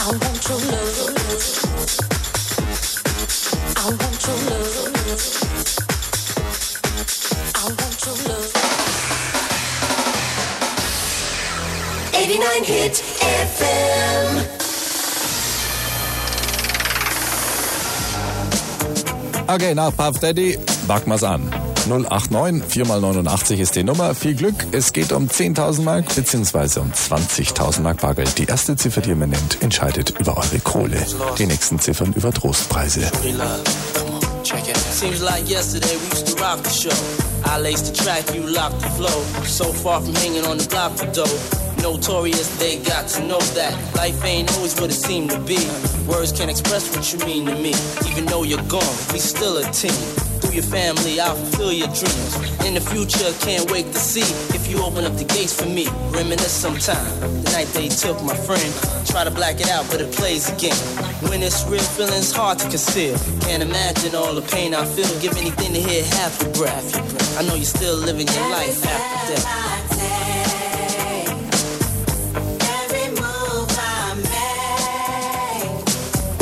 Hit FM. Okay, nach Puff Daddy packen wir's an. 089 4x89 ist die Nummer. Viel Glück, es geht um 10.000 Mark bzw. um 20.000 Mark Bargeld. Die erste Ziffer, die ihr mir nennt, entscheidet über eure Kohle. Die nächsten Ziffern über Trostpreise. Seems like yesterday we used to rock the show. I laced the track, you locked the flow. So far from hanging on the block for dough. Notorious, they got to know that life ain't always what it seemed to be. Words can't express what you mean to me. Even though you're gone, we still a team. Through your family, I'll fulfill your dreams. In the future, can't wait to see if you open up the gates for me. Reminisce sometime, the night they took my friend. Try to black it out, but it plays again. When it's real, feeling's hard to conceal. Can't imagine all the pain I feel. Give anything to hear half your breath. I know you're still living your life after death.